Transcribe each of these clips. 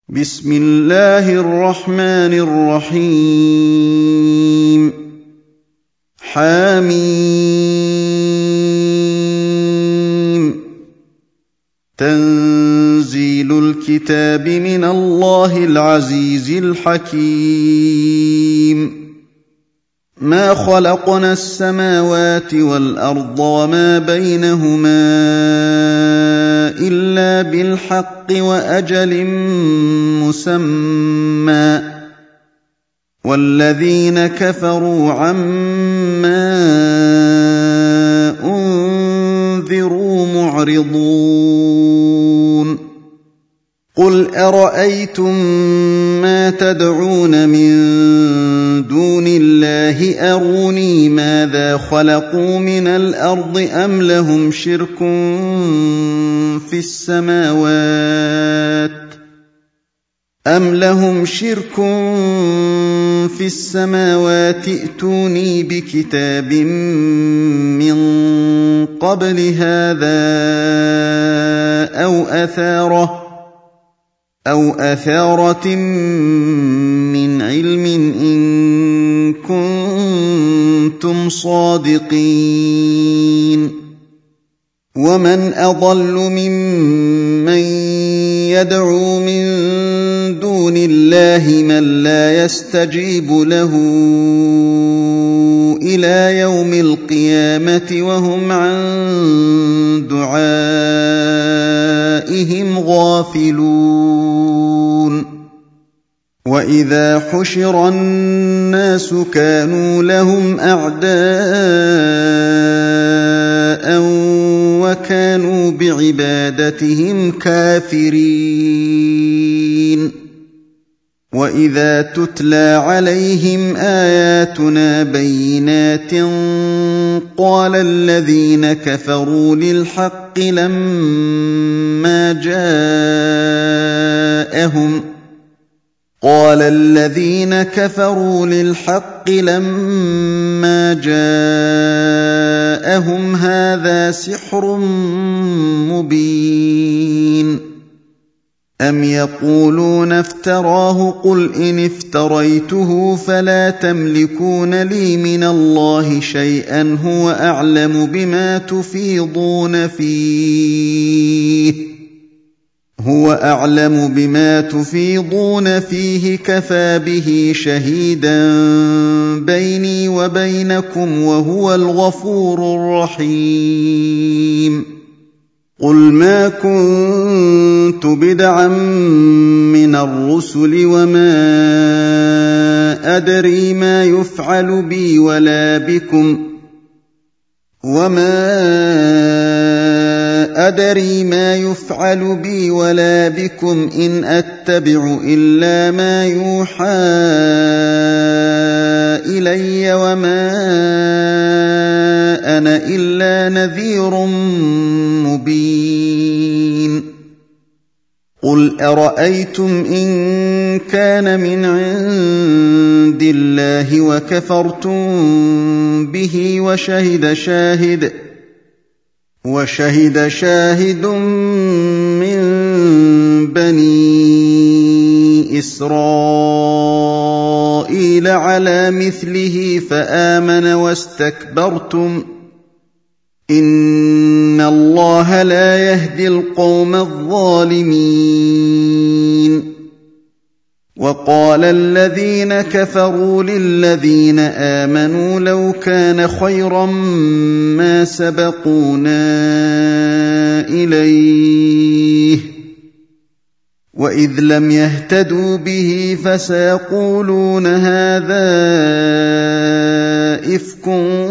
بسم الله الرحمن الرحيم حميم تنزيل الكتاب من الله العزيز الحكيم ما خلقنا السماوات والأرض وما بينهما إلا بالحق وأجل مسمى والذين كفروا عما أنذروا معرضون قل أرأيتم ما تدعون من دون الله أروني ماذا خلقوا من الأرض أم لهم شرك في السماوات ائتوني بكتاب من قبل هذا أو أثارة من علم إن كنتم صادقين ومن أضل ممن يدعو من دون الله من لا يستجيب له إلى يوم القيامة وهم عن دعائهم غافلون وإذا حشر الناس كانوا لهم أعداء وكانوا بعبادتهم كافرين وإذا تتلى عليهم آياتنا بينات قال الذين كفروا للحق لما جاءهم هذا سحر مبين أم يقولون افتراه قل إن افتريته فلا تملكون لي من الله شيئا هو أعلم بما تفيضون فيه كفى به شهيدا بيني وبينكم وهو الغفور الرحيم قل ما كنت بدعا من الرسل وما أدري ما يفعل بي ولا بكم إن أتبع إلا ما يوحى إلي وما أنا إلا نذير مبين قل أرأيتم إن كان من عند الله وكفرتم به وشهد شاهد من بني إسرائيل على مثله فآمن واستكبرتم إن الله لا يهدي القوم الظالمين وقال الذين كفروا للذين آمنوا لو كان خيرا ما سبقونا إليه وإذ لم يهتدوا به فسيقولون هذا إفك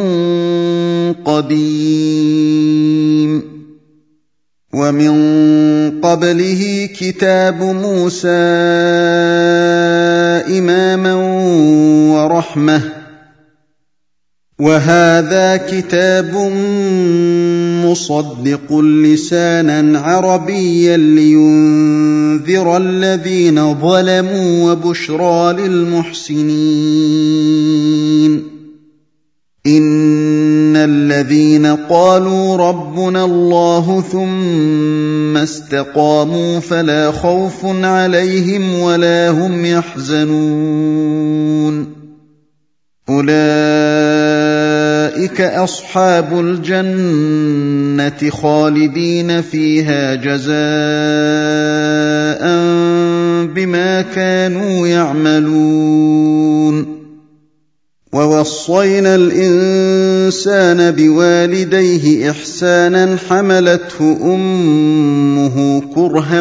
قديم ومن قبله كتاب موسى إماما ورحمة وهذا كتاب مصدق لسانا عربيا لينذر الذين ظلموا وبشرى للمحسنين إن الذين قالوا ربنا الله ثم استقاموا فلا خوف عليهم ولا هم يحزنون أولئك أصحاب الجنة خالدين فيها جزاء بما كانوا يعملون ووصينا الإنسان بوالديه إحسانا حملته أمه كرها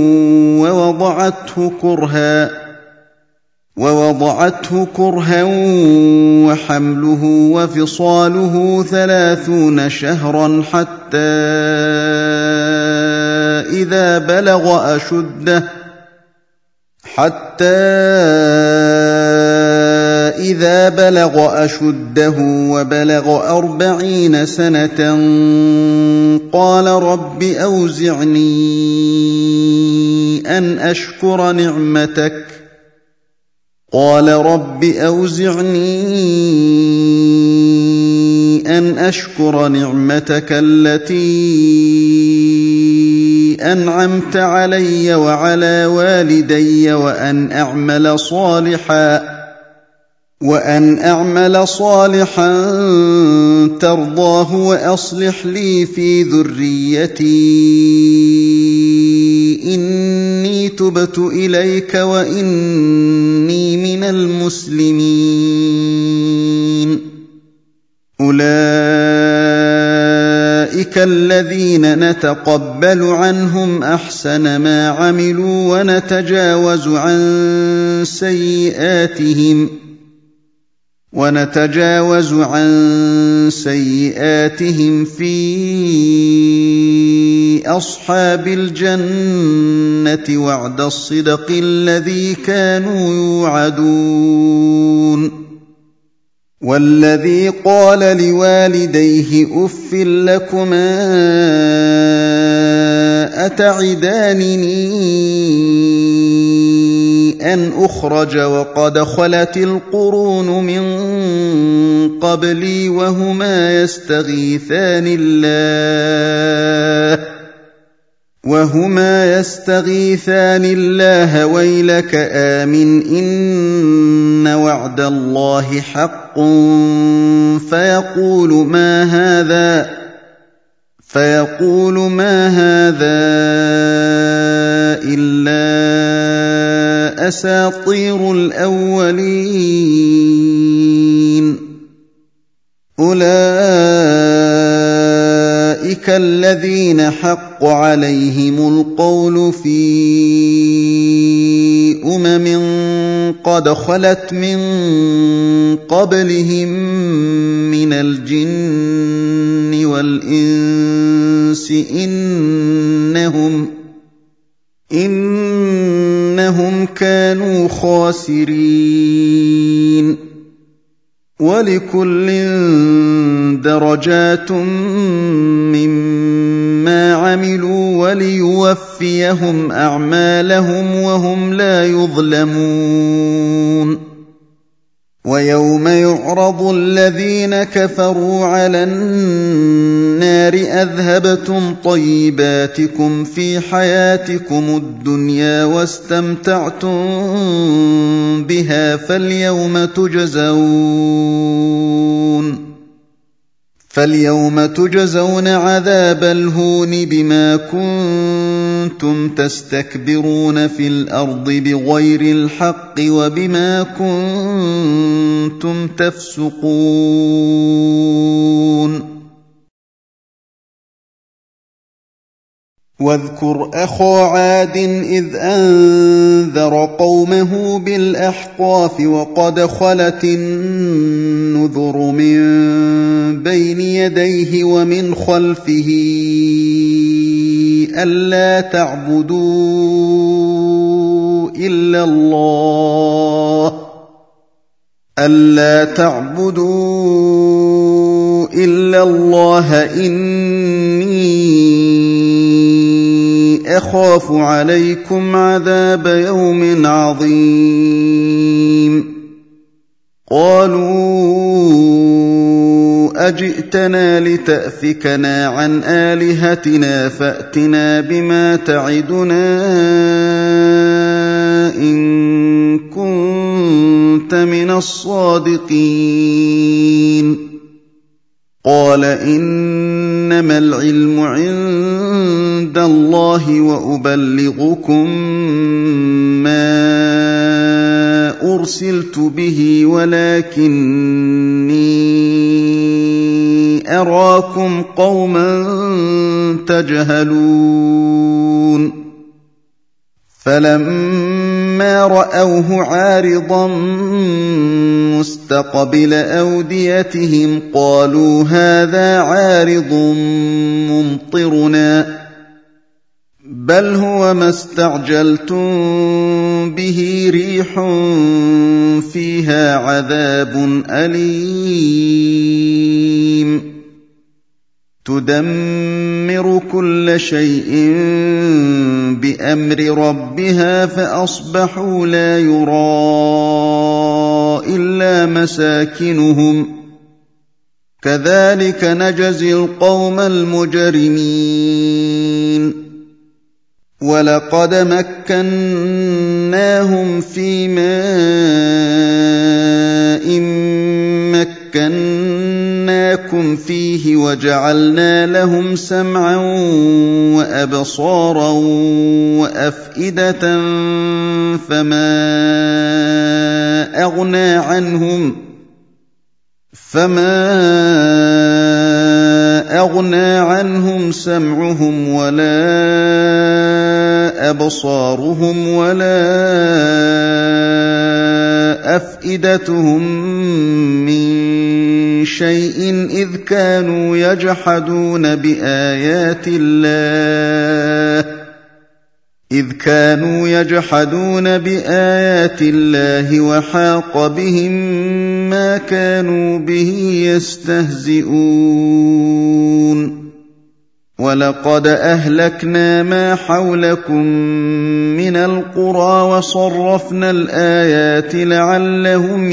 ووضعته كرها وحمله وفصاله 30 شهرا حتى إذا بلغ أشده وبلغ 40 سنة قال رب أوزعني أن أشكر نعمتك التي أنعمت علي وعلى والدي وأن أعمل صالحا ترضاه وأصلح لي في ذريتي إني تبت إليك وإني من المسلمين أولئك الذين نتقبل عنهم أحسن ما عملوا ونتجاوز عن سيئاتهم في أصحاب الجنة وعد الصدق الذي كانوا يوعدون والذي قال لوالديه أف لكما أتعدانني أن أخرج وقد خلت القرون من قبلي وهما يستغيثان الله ويلك آمن إن وعد الله حق فيقول ما هذا إلا أساطير الأولين أولئك الذين حق عليهم القول في قد خلت من قبلهم من الجن والإنس إنهم كانوا خاسرين ولكل درجات مما عملوا وليوفيهم أعمالهم وهم لا يظلمون ويوم يعرض الذين كفروا على النار أذهبتم طيباتكم في حياتكم الدنيا واستمتعتم بها فاليوم تجزون عذاب الهون بما كنتم تستكبرون في الأرض بغير الحق وبما كنتم تفسقون واذكر أخا عاد إذ أنذر قومه بالأحقاف وقد خلت النذر من بين يديه ومن خلفه ألا تعبدوا إلا الله إني أخاف عليكم عذاب يوم عظيم قالوا أجئتنا لتأفكنا عن آلهتنا فأتنا بما تعدنا إن كنت من الصادقين قال إنما العلم عند الله وأبلغكم ما أرسلت به ولكني أراكم قوما تجهلون فلما رأوه عارضا مستقبل أوديتهم قالوا هذا عارض ممطرنا بل هو ما استعجلتم به ريح فيها عذاب أليم تدمر كل شيء بأمر ربها فأصبحوا لا يرى إلا مساكنهم كذلك نجزي القوم المجرمين ولقد مكناهم في ماء مكناكم فيه وجعلنا لهم سمعا وأبصارا وأفئدة فما أغنى عنهم سمعهم ولا أبصارهم ولا أفئدتهم من شيء إذ كانوا يجحدون بآيات الله وحاق بهم ما كانوا به يستهزئون ولقد أهلكنا ما حولكم من القرى وصرفنا الآيات لعلهم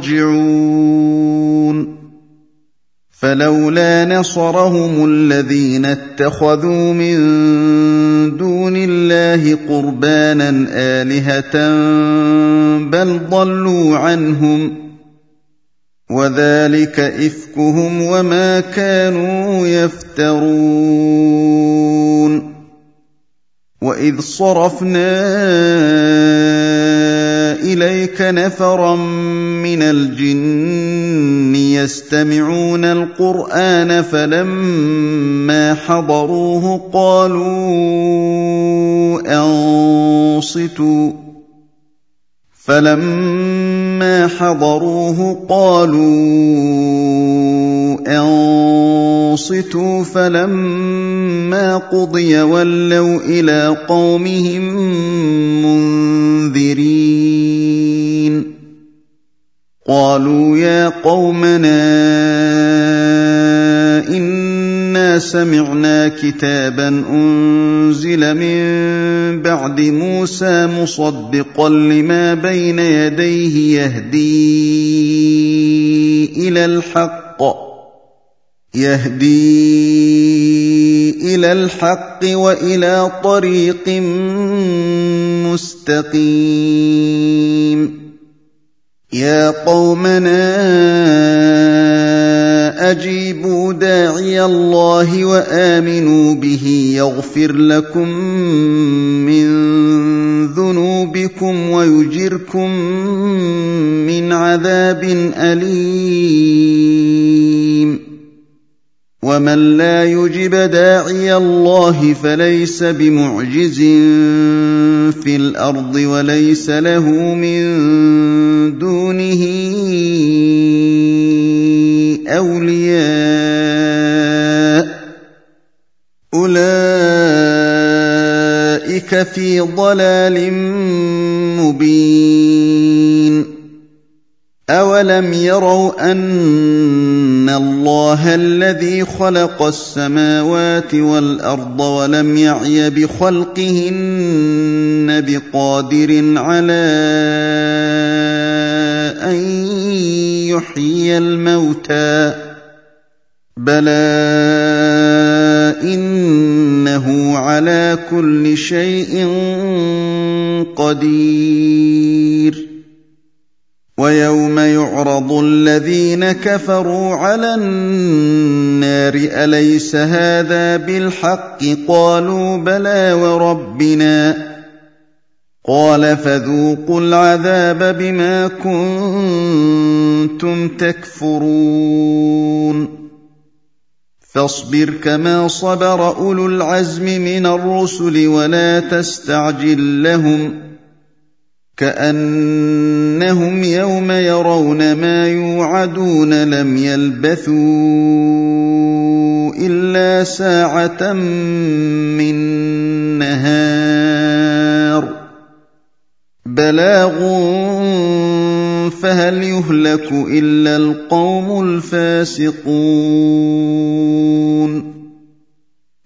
يرجعون فلولا نصرهم الذين اتخذوا من دون الله قربانا آلهة بل ضلوا عنهم وذلك إفكهم وما كانوا يفترون وإذ صرفنا إليك نفرا من الجن يستمعون القرآن فلما حضروه قالوا أنصتوا فلما قضي ولوا إلى قومهم منذرين قالوا يا قومنا إنا سمعنا كتابا أنزل من بعد موسى مصدقا لما بين يديه يهدي إلى الحق وإلى طريق مستقيم يا قومنا أجيبوا داعي الله وآمنوا به يغفر لكم من ذنوبكم ويجركم من عذاب أليم ومن لا يجب داعي الله فليس بمعجز في الأرض وليس له من دونه أولياء أولئك في ضلال مبين أولم يروا أن الله الذي خلق السماوات والأرض ولم يعي بخلقهن بقادر على أن يحيي الموتى بَلَىٰ إِنَّهُ عَلَىٰ كُلِّ شَيْءٍ قَدِيرٌ وَيَوْمَ يُعْرَضُ الَّذِينَ كَفَرُوا عَلَى النَّارِ أَلَيْسَ هَٰذَا بِالْحَقِّ قَالُوا بَلَىٰ وَرَبِّنَا قَالَ فَذُوقُوا الْعَذَابَ بِمَا كُنتُمْ تَكْفُرُونَ فاصبر كما صبر أولو العزم من الرسل ولا تستعجل لهم كأنهم يوم يرون ما يوعدون لم يلبثوا إلا ساعة من نهار بلاغ فهل يهلك إلا القوم الفاسقون